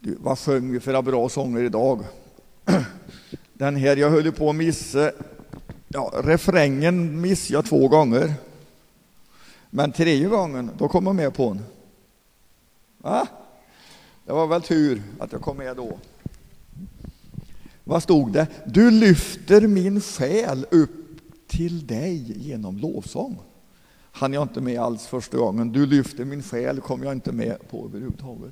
Vad sjöng vi för bra sånger idag? Den här jag höll på att missa. Ja, refrängen missade jag 2 gånger. Men 3:e gången, då kom jag med på den. Va? Det var väl tur att jag kom med då. Vad stod det? Du lyfter min själ upp till dig genom lovsång. Han jag inte med alls första gången. Du lyfter min själ kom jag inte med på överhuvudtaget.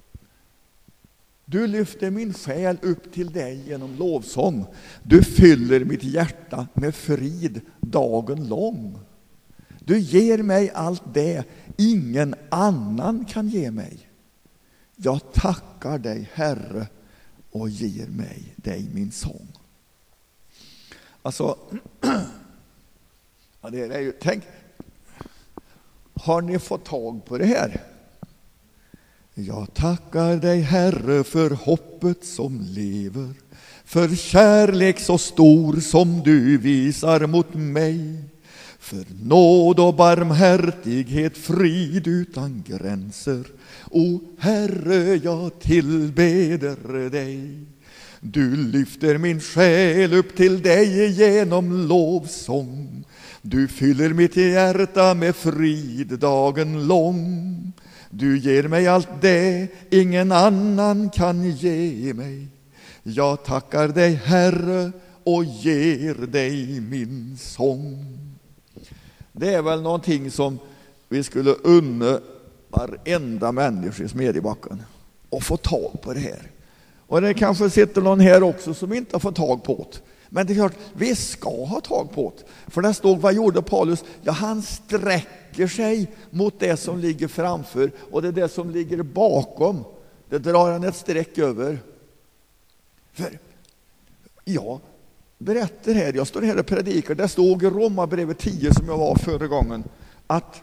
Du lyfter min själ upp till dig genom lovsång. Du fyller mitt hjärta med frid dagen lång. Du ger mig allt det ingen annan kan ge mig. Jag tackar dig, Herre, och ger mig dig min sång. Alltså, ja, det är ju, tänk, har ni fått tag på det här? Jag tackar dig, Herre, för hoppet som lever, för kärlek så stor som du visar mot mig, för nåd och barmhärtighet, frid utan gränser. O Herre, jag tillbeder dig. Du lyfter min själ upp till dig genom lovsång. Du fyller mitt hjärta med frid dagen lång. Du ger mig allt det ingen annan kan ge mig. Jag tackar dig, Herre, och ger dig min sång. Det är väl någonting som vi skulle unna varenda människa i Smedjebacken och få tag på det här. Och det kanske sitter någon här också som inte har fått tag på det. Men det är klart, vi ska ha tag på det. För där stod, vad gjorde Paulus? Ja, han sträcker sig mot det som ligger framför. Och det är det som ligger bakom. Det drar han ett streck över. För ja, berättar här, jag står här och predikar. Det stod i Romarbrevet 10 som jag var förra gången. Att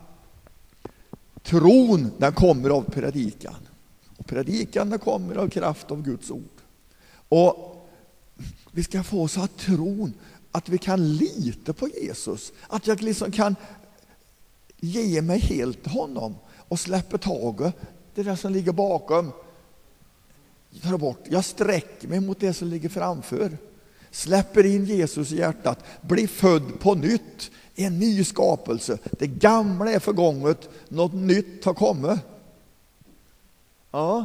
tron, den kommer av predikan. Och predikan, den kommer av kraft av Guds ord. Och vi ska få så att tron, att vi kan lita på Jesus. Att jag liksom kan ge mig helt till honom och släppa taget. Det där som ligger bakom. Ta bort. Jag sträcker mig mot det som ligger framför. Släpper in Jesus i hjärtat. Blir född på nytt. En ny skapelse. Det gamla är förgånget. Något nytt har kommit. Ja.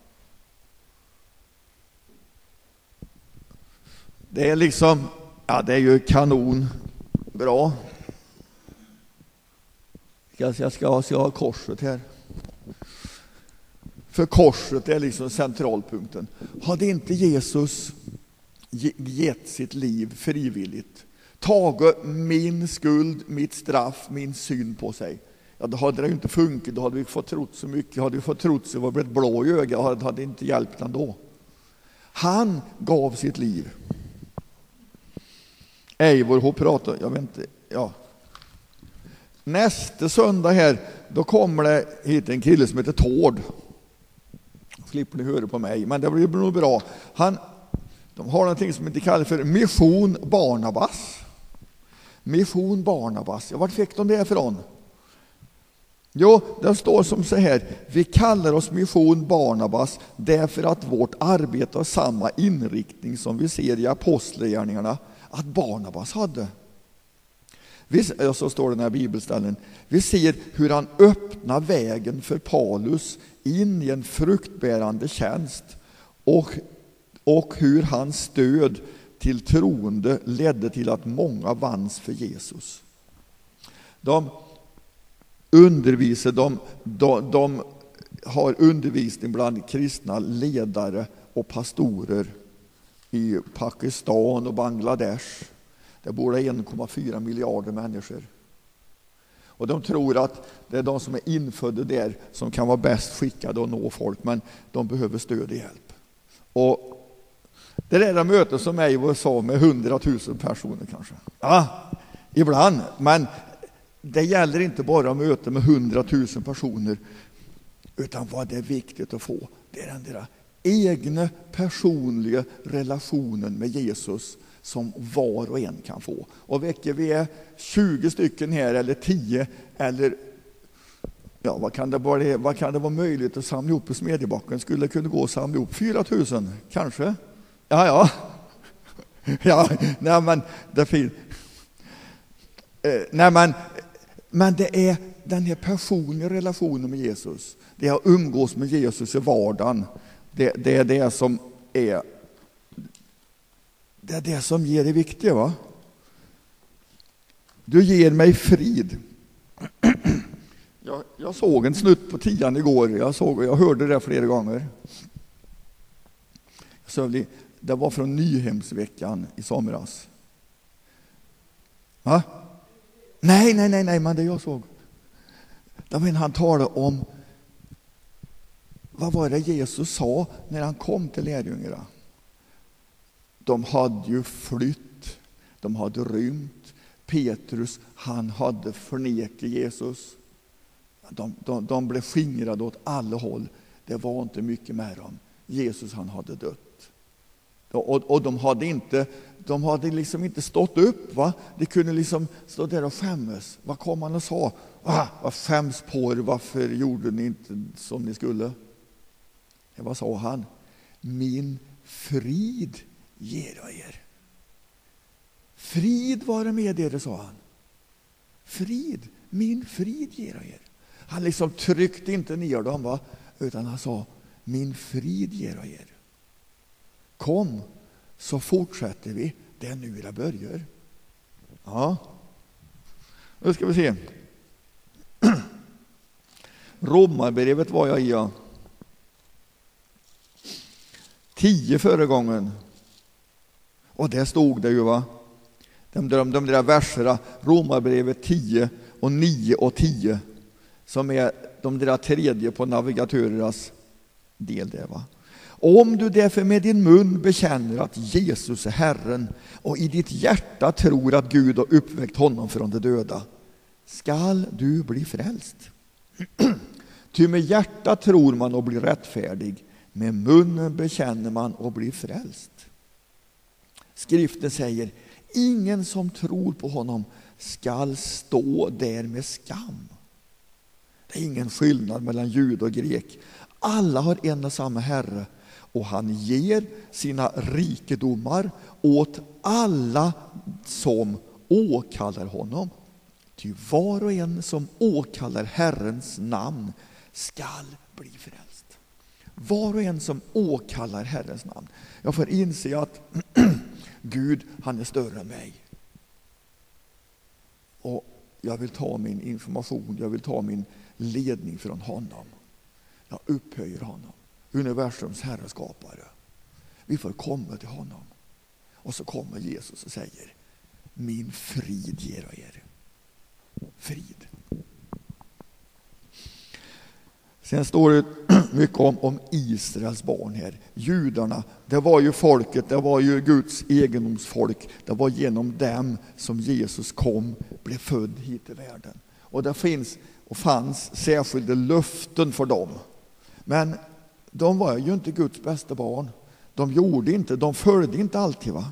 Det är liksom, ja, det är ju kanon bra. Jag ska ha korset här. För korset är liksom centralpunkten. Hade inte Jesus gett sitt liv frivilligt, tagit min skuld, mitt straff, min synd på sig, ja, då hade det inte funkat. Då hade vi fått trott så mycket. Hade vi fått trott så var det blivit blå i ögat, hade inte hjälpt ändå. Han gav sitt liv. Eivor har pratat, jag vet inte, ja. Nästa söndag här, då kommer det hit en kille som heter Tord. Slipper ni höra på mig, men det blir nog bra. De har någonting som inte kallas för Mission Barnabas. Mission Barnabas. Ja, vart fick de det ifrån? Jo, det står som så här. Vi kallar oss Mission Barnabas därför att vårt arbete har samma inriktning som vi ser i apostlagärningarna att Barnabas hade. Så står det i den här bibelställen. Vi ser hur han öppnar vägen för Paulus in i en fruktbärande tjänst och hur hans stöd till troende ledde till att många vanns för Jesus. De undervisar, de har undervisning bland kristna ledare och pastorer i Pakistan och Bangladesh. Det bor 1,4 miljarder människor. Och de tror att det är de som är infödda där som kan vara bäst skickade att nå folk, men de behöver stöd och hjälp. Och det där mötet som Eivor sa med 100 000 personer kanske. Ja, ibland. Men det gäller inte bara möten med 100 000 personer, utan vad det är viktigt att få, det är den där egna personliga relationen med Jesus som var och en kan få. Och väcker vi är 20 stycken här eller 10 eller Ja, vad kan det vara möjligt att samla ihop i Smedjebacken? Skulle kunna gå och samla ihop 4000 kanske? Ja. Ja, nej men det finns. Men det är den här personliga relationen med Jesus. Det är att umgås med Jesus i vardagen. Det är det som är. Det är det som ger det viktiga, va? Du ger mig frid. Jag såg en snutt på 10 igår. Jag hörde det flera gånger. Det var från Nyhemsveckan i somras. Va? Nej, men det jag såg. Det var han talade om. Vad var det Jesus sa när han kom till lärjungarna? De hade ju flytt. De hade rymt. Petrus, han hade förnekat Jesus. De blev skingrade åt alla håll. Det var inte mycket med dem. Jesus, han hade dött. Och de hade liksom inte stått upp, va? De kunde liksom stå där och skämmas. Vad kom han och sa? Vad skäms på er, varför gjorde ni inte som ni skulle? Vad sa han? Min frid ger jag er. Frid vare med er, sa han. Min frid ger jag er. Han liksom tryckte inte ner dem, va? Utan han sa, min frid ger jag er. Kom, så fortsätter vi. Det är nu det börjar. Ja. Nu ska vi se. Romarbrevet var jag i. 10 förra gången. Och där stod det ju, va? De där verserna, Romarbrevet 10 och 9 och 10, som är de där tredje på navigatörernas del där, va? Om du därför med din mun bekänner att Jesus är Herren och i ditt hjärta tror att Gud har uppväckt honom från de döda, skall du bli frälst. Ty med hjärta tror man och blir rättfärdig, med munnen bekänner man och blir frälst. Skriften säger, ingen som tror på honom skall stå där med skam. Det är ingen skillnad mellan jud och grek. Alla har en och samma Herre, och han ger sina rikedomar åt alla som åkallar honom. Ty var och en som åkallar Herrens namn skall bli frälst. Var och en som åkallar Herrens namn. Jag får inse att Gud, han är större än mig. Och jag vill ta min information, jag vill ta min ledning från honom. Jag upphöjer honom. Universums Herre skapare. Vi får komma till honom. Och så kommer Jesus och säger, min frid ger jag er. Frid. Sen står det mycket om Israels barn här. Judarna, det var ju folket, det var ju Guds egendomsfolk. Det var genom dem som Jesus kom, blev född hit i världen. Och det fanns särskilda löften för dem. Men de var ju inte Guds bästa barn. De följde inte alltid, va?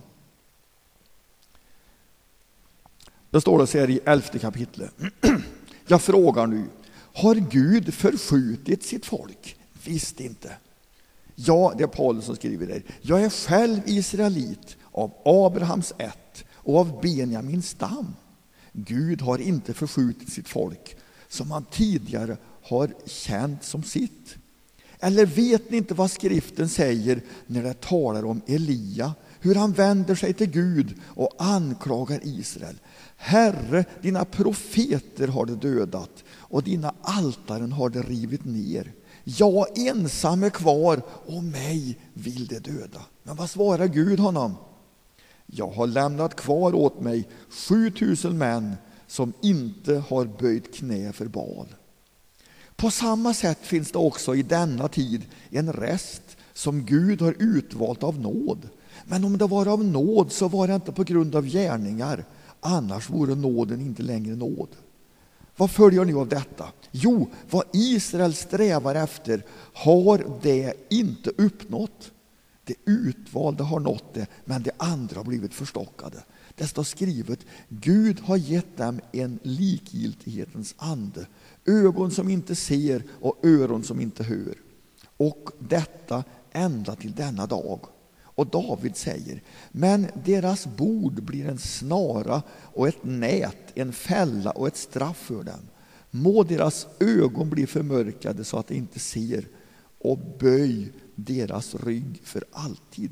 Det står det så här i 11 kapitlet. Jag frågar nu, har Gud förskjutit sitt folk? Visst inte. Ja, det är Paulus som skriver där. Jag är själv israelit av Abrahams ett och av Benjamins stam. Gud har inte förskjutit sitt folk som han tidigare har känt som sitt. Eller vet ni inte vad skriften säger när det talar om Elia? Hur han vänder sig till Gud och anklagar Israel. Herre, dina profeter har det dödat och dina altaren har det rivit ner. Jag ensam är kvar och mig vill det döda. Men vad svarar Gud honom? Jag har lämnat kvar åt mig 7000 män som inte har böjt knä för Baal. På samma sätt finns det också i denna tid en rest som Gud har utvalt av nåd. Men om det var av nåd så var det inte på grund av gärningar. Annars vore nåden inte längre nåd. Vad följer ni av detta? Jo, vad Israel strävar efter har det inte uppnått. Det utvalda har nått det, men det andra har blivit förstockade. Det står skrivet, Gud har gett dem en likgiltighetens ande, ögon som inte ser och öron som inte hör. Och detta ända till denna dag. Och David säger, men deras bord blir en snara och ett nät, en fälla och ett straff för dem. Må deras ögon bli förmörkade så att de inte ser, och böj deras rygg för alltid.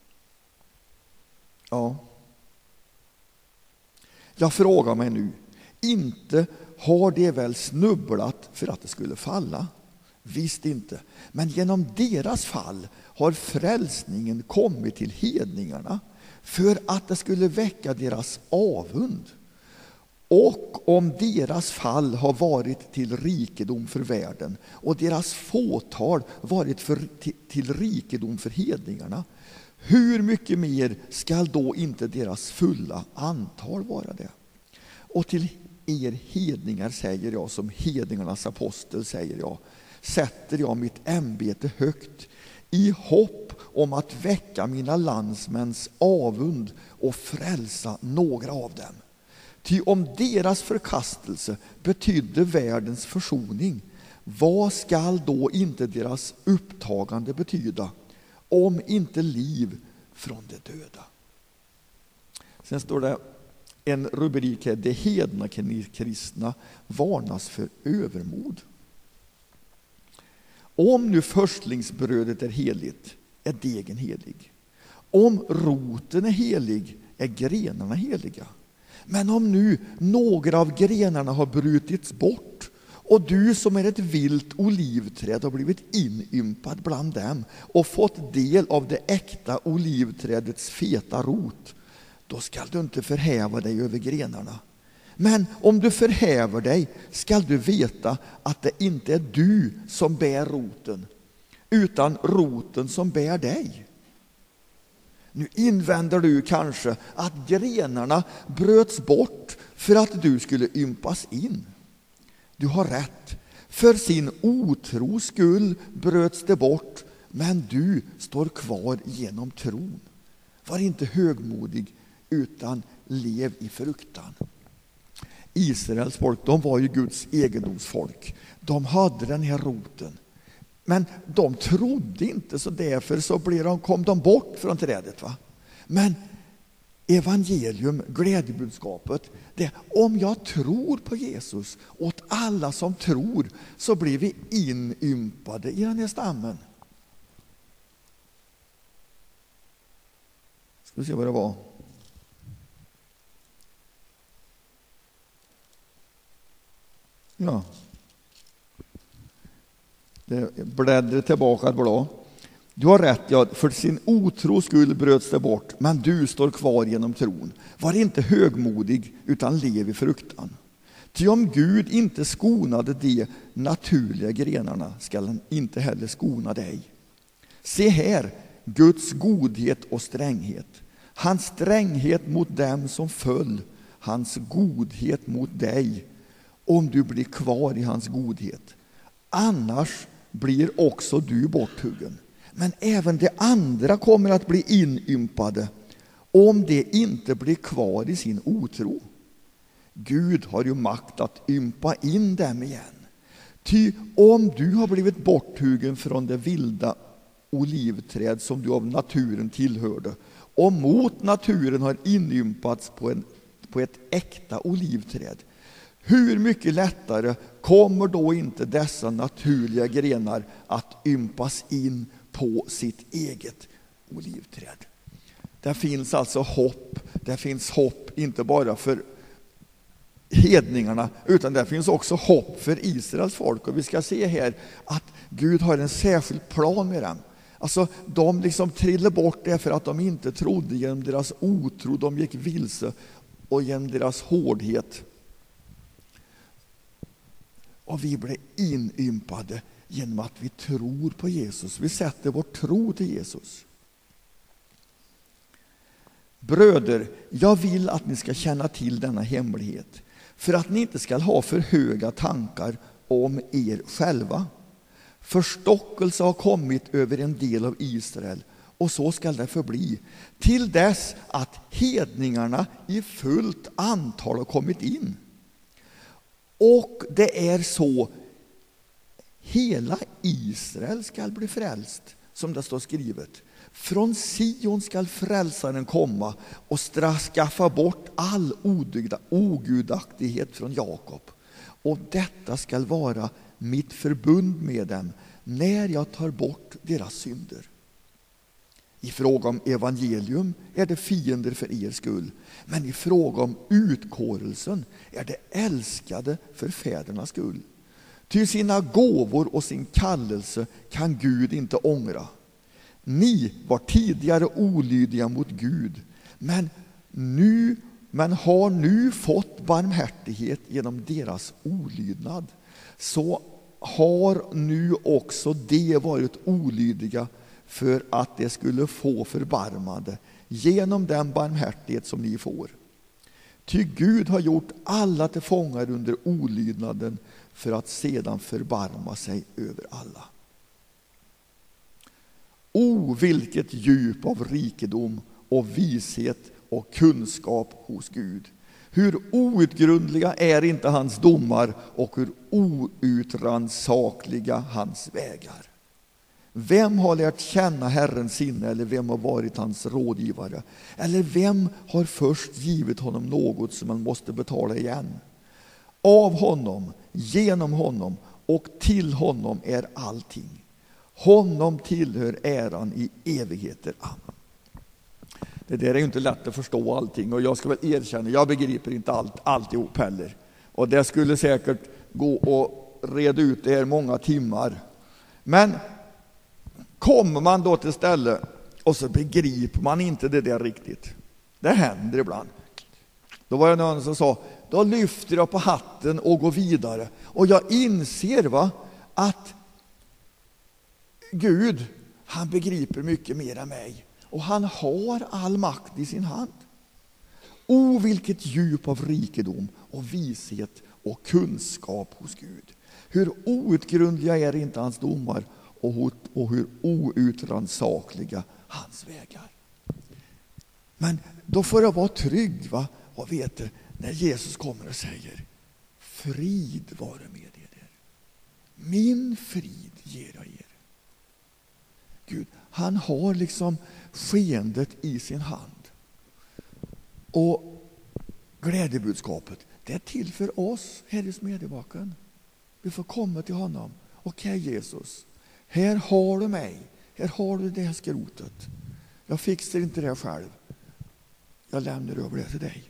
Ja. Jag frågar mig nu, inte har det väl snubblat för att det skulle falla? Visst inte. Men genom deras fall har frälsningen kommit till hedningarna för att det skulle väcka deras avund. Och om deras fall har varit till rikedom för världen och deras fåtal varit till rikedom för hedningarna, hur mycket mer skall då inte deras fulla antal vara det? Och till er hedningar säger jag, som hedningarnas apostel säger jag, sätter jag mitt ämbete högt i hopp om att väcka mina landsmäns avund och frälsa några av dem. Ty om deras förkastelse betydde världens försoning, vad skall då inte deras upptagande betyda, om inte liv från de döda? Sen står det en rubrik här, det hedna kristna varnas för övermod. Om nu förstlingsbrödet är heligt, är degen helig. Om roten är helig, är grenarna heliga. Men om nu några av grenarna har brutits bort och du som är ett vilt olivträd har blivit inympad bland dem och fått del av det äkta olivträdets feta rot, då skall du inte förhäva dig över grenarna. Men om du förhäver dig skall du veta att det inte är du som bär roten, utan roten som bär dig. Nu invänder du kanske att grenarna bröts bort för att du skulle ympas in. Du har rätt. För sin otros skull bröts det bort, men du står kvar genom tron. Var inte högmodig, utan lev i fruktan. Israels folk, de var ju Guds egendomsfolk. De hade den här roten. Men de trodde inte, så därför så kom de bort från trädet. Va? Men evangelium, glädjebudskapet, det om jag tror på Jesus, åt alla som tror, så blir vi inympade i den här stammen. Ska vi se vad det var. Ja. Bläddra tillbaka ett blad. Du har rätt, ja, för sin otros skull bröts det bort, men du står kvar genom tron. Var inte högmodig, utan lev i fruktan. Ty om Gud inte skonade de naturliga grenarna skall han inte heller skona dig. Se här, Guds godhet och stränghet. Hans stränghet mot dem som föll, hans godhet mot dig, om du blir kvar i hans godhet. Annars blir också du borthuggen. Men även de andra kommer att bli inympade om de inte blir kvar i sin otro. Gud har ju makt att ympa in dem igen. Ty om du har blivit borthuggen från det vilda olivträd som du av naturen tillhörde och mot naturen har inympats på ett äkta olivträd, hur mycket lättare kommer då inte dessa naturliga grenar att ympas in på sitt eget olivträd? Det finns alltså hopp. Det finns hopp inte bara för hedningarna, utan det finns också hopp för Israels folk. Och vi ska se här att Gud har en särskild plan med dem. Alltså de liksom trillade bort det för att de inte trodde, genom deras otro. De gick vilse och genom deras hårdhet. Och vi blir inympade genom att vi tror på Jesus. Vi sätter vår tro till Jesus. Bröder, jag vill att ni ska känna till denna hemlighet, för att ni inte ska ha för höga tankar om er själva. Förstockelse har kommit över en del av Israel, och så skall det förbli, till dess att hedningarna i fullt antal har kommit in. Och det är så hela Israel skall bli frälst, som det står skrivet. Från Sion skall frälsaren komma och skaffa bort all ogudaktighet från Jakob. Och detta skall vara mitt förbund med dem när jag tar bort deras synder. I fråga om evangelium är det fiender för er skull, men i fråga om utkårelsen är det älskade för fädernas skull. Ty sina gåvor och sin kallelse kan Gud inte ångra. Ni var tidigare olydiga mot Gud, men har nu fått barmhärtighet genom deras olydnad. Så har nu också de varit olydiga för att de skulle få förbarmande genom den barmhärtighet som ni får. Ty Gud har gjort alla till fångar under olydnaden för att sedan förbarma sig över alla. O, vilket djup av rikedom och vishet och kunskap hos Gud. Hur outgrundliga är inte hans domar och hur outrannsakliga hans vägar. Vem har lärt känna Herrens sinne, eller vem har varit hans rådgivare? Eller vem har först givit honom något som man måste betala igen? Av honom, genom honom och till honom är allting. Honom tillhör äran i evigheter. Amen. Det där är ju inte lätt att förstå allting, och jag ska väl erkänna, jag begriper inte alltihop heller. Och det skulle säkert gå och reda ut det här många timmar. Men kommer man då till ställe och så begriper man inte det där riktigt. Det händer ibland. Då var det någon som sa, då lyfter jag på hatten och går vidare. Och jag inser att Gud, han begriper mycket mer än mig. Och han har all makt i sin hand. O, vilket djup av rikedom och vishet och kunskap hos Gud. Hur outgrundliga är inte hans domar och hur outrannsakliga hans vägar. Men då får jag vara trygg och veta när Jesus kommer och säger, frid vare med er. Min frid ger jag er. Gud, han har liksom skeendet i sin hand. Och glädjebudskapet, det är till för oss här i Smedjebacken. Vi får komma till honom. Okej, Jesus, här har du mig. Här har du det här skrotet. Jag fixar inte det själv. Jag lämnar över det till dig.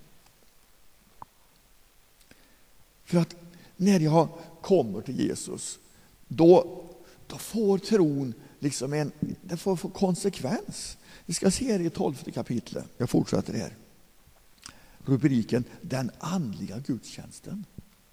För att när jag kommer till Jesus, då får tron liksom det får konsekvens. Vi ska se det i 12:e kapitlet. Jag fortsätter här. Rubriken, den andliga gudstjänsten.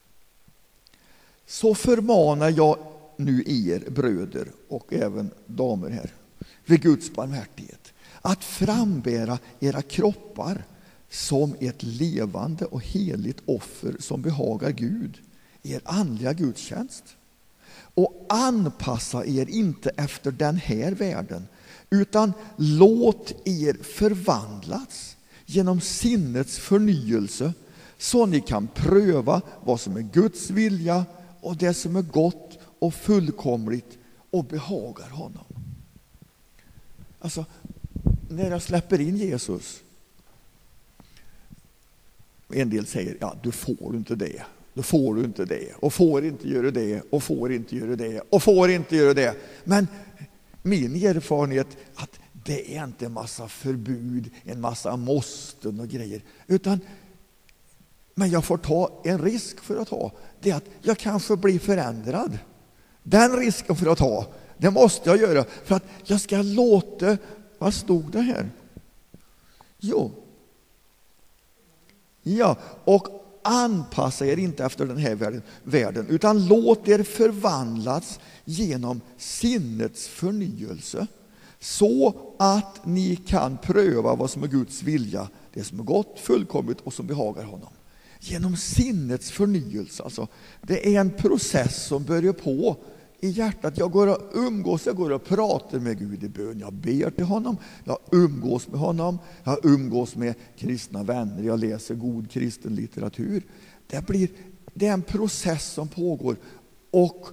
Så förmanar jag nu er bröder och även damer här, vid Guds barmhärtighet, att frambära era kroppar som ett levande och heligt offer som behagar Gud, er andliga gudstjänst. Och anpassa er inte efter den här världen, utan låt er förvandlas genom sinnets förnyelse, så ni kan pröva vad som är Guds vilja och det som är gott och fullkomligt och behagar honom. Alltså, när jag släpper in Jesus, en del säger, ja, du får inte det. Då får du inte det, och får inte göra det, och får inte göra det, och får inte göra det. Men min erfarenhet är att det är inte en massa förbud, en massa måsten och grejer, men jag får ta en risk för att ta. Det är att jag kanske blir förändrad. Den risken för att ta, det måste jag göra för att jag ska låta, vad stod det här? Ja, och anpassa er inte efter den här världen, utan låt er förvandlas genom sinnets förnyelse, så att ni kan pröva vad som är Guds vilja, det som är gott, fullkomligt och som behagar honom. Genom sinnets förnyelse, alltså det är en process som börjar på i hjärtat. Jag går och umgås, jag går och pratar med Gud i bön. Jag ber till honom, jag umgås med honom, jag umgås med kristna vänner, jag läser god kristen litteratur. Det är en process som pågår och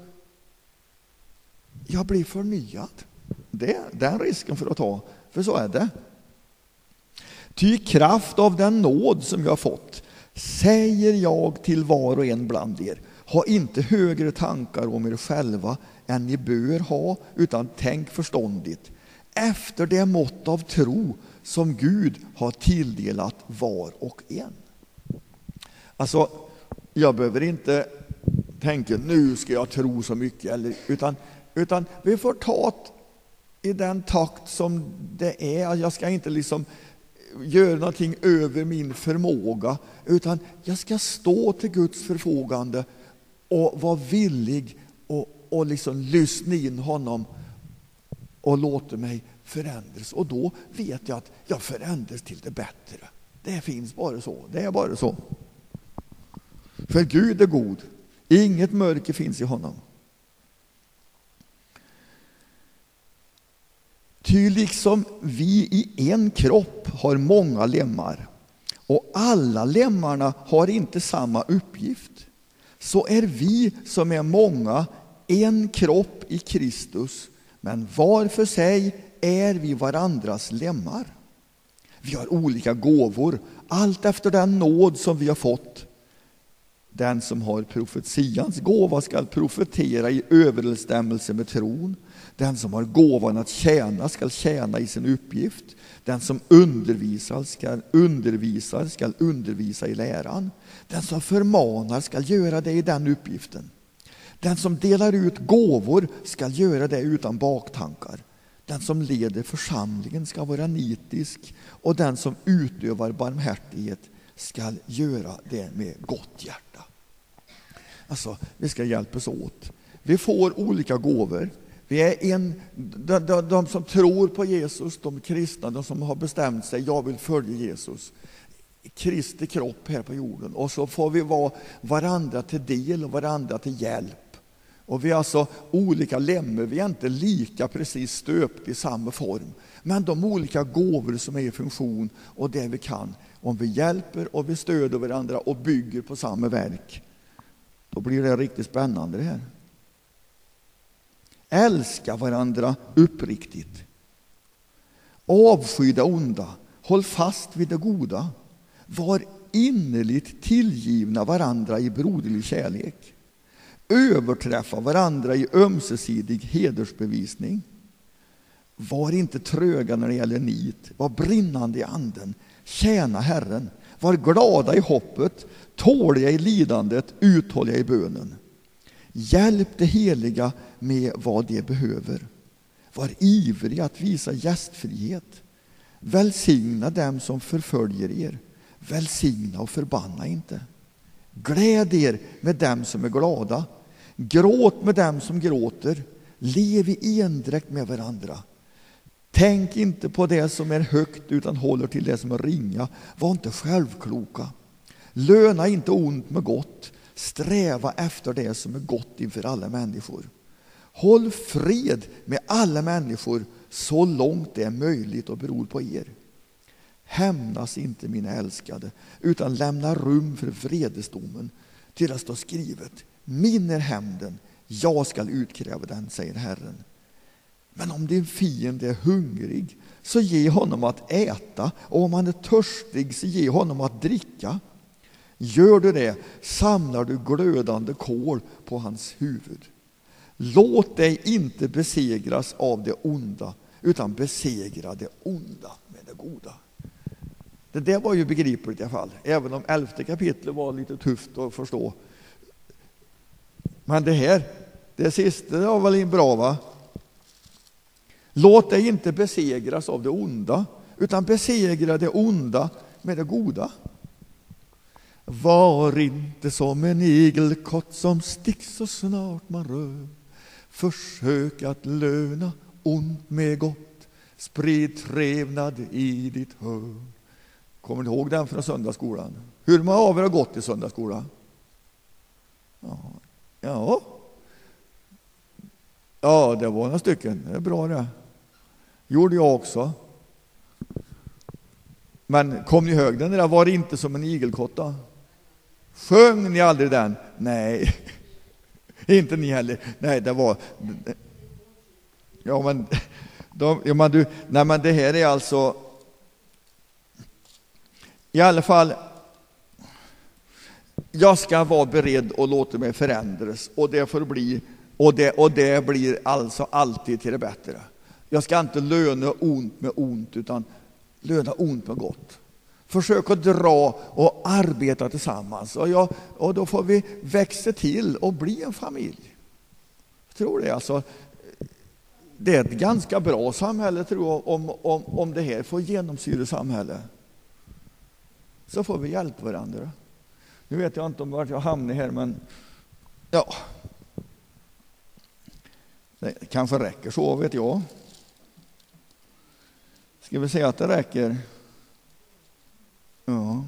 jag blir förnyad. Det är den risken för att ta, för så är det. Ty kraft av den nåd som jag har fått säger jag till var och en bland er, ha inte högre tankar om er själva än ni bör ha, utan tänk förståndigt efter det mått av tro som Gud har tilldelat var och en. Alltså, jag behöver inte tänka nu ska jag tro så mycket, utan vi får ta i den takt som det är. Jag ska inte liksom göra någonting över min förmåga, utan jag ska stå till Guds förfogande och vara villig och liksom lyssna in honom och låta mig förändras. Och då vet jag att jag förändras till det bättre. Det finns bara så. Det är bara så. För Gud är god. Inget mörker finns i honom. Ty liksom vi i en kropp har många lemmar och alla lemmarna har inte samma uppgift, så är vi som är många en kropp i Kristus, men var för sig är vi varandras lemmar. Vi har olika gåvor, allt efter den nåd som vi har fått. Den som har profetians gåva ska profetera i överensstämmelse med tron. Den som har gåvan att tjäna ska tjäna i sin uppgift. Den som undervisar ska undervisa i läran. Den som förmanar ska göra det i den uppgiften. Den som delar ut gåvor ska göra det utan baktankar. Den som leder församlingen ska vara nitisk, och den som utövar barmhärtighet ska göra det med gott hjärta. Alltså, vi ska hjälpas åt. Vi får olika gåvor. Vi är de som tror på Jesus, de kristna, de som har bestämt sig, jag vill följa Jesus. Kristi kropp här på jorden. Och så får vi vara varandra till del och varandra till hjälp. Och vi är alltså olika lemmar, vi är inte lika precis stöpt i samma form. Men de olika gåvor som är i funktion och det vi kan, om vi hjälper och vi stöder varandra och bygger på samma verk, då blir det riktigt spännande det här. Älska varandra uppriktigt. Avsky det onda. Håll fast vid det goda. Var innerligt tillgivna varandra i broderlig kärlek. Överträffa varandra i ömsesidig hedersbevisning. Var inte tröga när det gäller nit. Var brinnande i anden. Tjäna Herren. Var glada i hoppet. Tåliga i lidandet. Uthålliga i bönen. Hjälp det heliga med vad de behöver. Var ivrig att visa gästfrihet. Välsigna dem som förföljer er. Välsigna och förbanna inte. Gläd er med dem som är glada. Gråt med dem som gråter. Lev i endräkt med varandra. Tänk inte på det som är högt, utan håller till det som är ringa. Var inte självkloka. Löna inte ont med gott. Sträva efter det som är gott inför alla människor. Håll fred med alla människor så långt det är möjligt och beror på er. Hämnas inte, mina älskade, utan lämna rum för vredesdomen. Till det står skrivet: min är hämnden, jag skall utkräva den, säger Herren. Men om din fiende är hungrig, så ge honom att äta, och om han är törstig, så ge honom att dricka. Gör du det, samlar du glödande kol på hans huvud. Låt dig inte besegras av det onda, utan besegra det onda med det goda. Det där var ju begripligt i alla fall, även om 11:e kapitlet var lite tufft att förstå. Men det sista var väl bra, va? Låt dig inte besegras av det onda, utan besegra det onda med det goda. Var inte som en igelkott som sticks så snart man rör. Försök att löna ont med gott. Sprid trevnad i ditt hörn. Kommer ni ihåg den från söndagsskolan? Hur många av er har gått i söndagsskolan? Ja. Ja, det var några stycken. Det är bra det. Gjorde jag också. Men kom ni ihåg den där? Var det inte som en igelkotta? Sjöng ni aldrig den? Nej. Inte ni heller. Nej, det var... Ja, men... Nej, men det här är alltså... I alla fall... Jag ska vara beredd och låta mig förändras. Och det får bli... Och det blir alltså alltid till det bättre. Jag ska inte löna ont med ont, utan löna ont med gott. Försök att dra och arbeta tillsammans. Och då får vi växa till och bli en familj. Jag tror det. Alltså, det är ett ganska bra samhälle, tror jag, om det här får genomsyra samhället. Så får vi hjälpa varandra. Nu vet jag inte om vart jag hamnar här, men ja. Det kanske räcker så, vet jag. Ska vi säga att det räcker? Ja.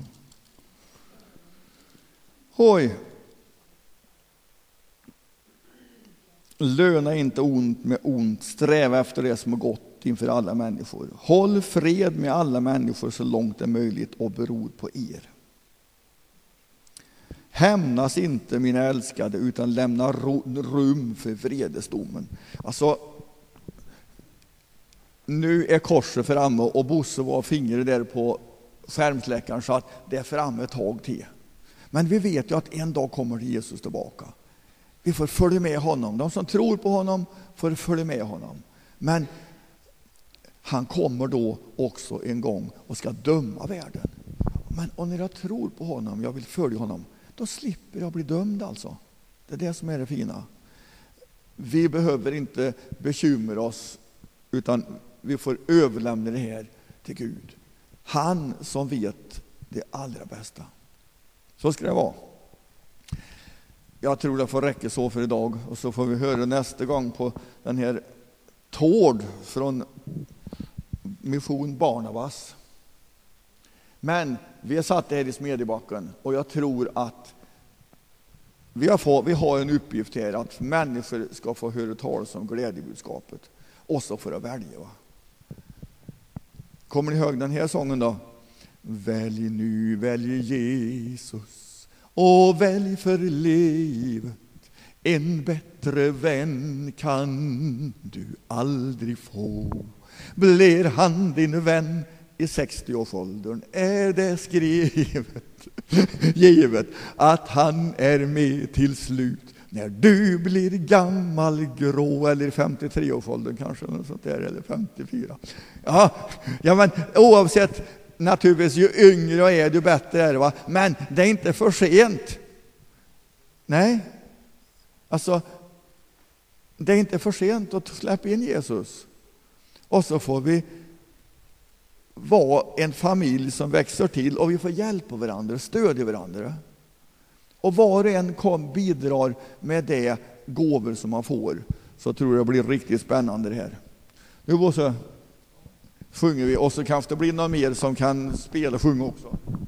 Oj. Löna inte ont med ont. Sträva efter det som är gott inför alla människor. Håll fred med alla människor så långt det är möjligt och beror på er. Hämnas inte, mina älskade, utan lämna rum för vredesdomen. Alltså, nu är korset framme och Bosse var fingret där på skärmsläckaren så att det är framme ett tag till. Men vi vet ju att en dag kommer Jesus tillbaka. Vi får följa med honom. De som tror på honom får följa med honom. Men han kommer då också en gång och ska döma världen. Men om jag tror på honom, jag vill följa honom, då slipper jag bli dömd alltså. Det är det som är det fina. Vi behöver inte bekymra oss, utan vi får överlämna det här till Gud. Han som vet det allra bästa. Så ska det vara. Jag tror det får räcka så för idag. Och så får vi höra nästa gång på den här Tord från Mission Barnabas. Men vi har satt det här i Smedjebacken. Och jag tror att vi har en uppgift här. Att människor ska få höra talas om glädjebudskapet. Och så får jag välja. Va? Kommer ni ihåg den här sången då? Välj nu, välj Jesus. Och välj för livet. En bättre vän kan du aldrig få. Blir han din vän i 60-årsåldern är det skrivet, givet att han är med till slut. När du blir gammal, grå, eller 53-årsåldern kanske, eller sånt där, eller 54. Ja, men oavsett, naturligtvis, ju yngre jag är, ju bättre är det, va? Men det är inte för sent. Nej, alltså, det är inte för sent att släppa in Jesus. Och så får vi vara en familj som växer till, och vi får hjälpa varandra, stödja varandra. Och var och en bidrar med det gåvor som man får, så tror jag det blir riktigt spännande det här. Nu så sjunger vi, och så kanske det blir någon mer som kan spela och sjunga också.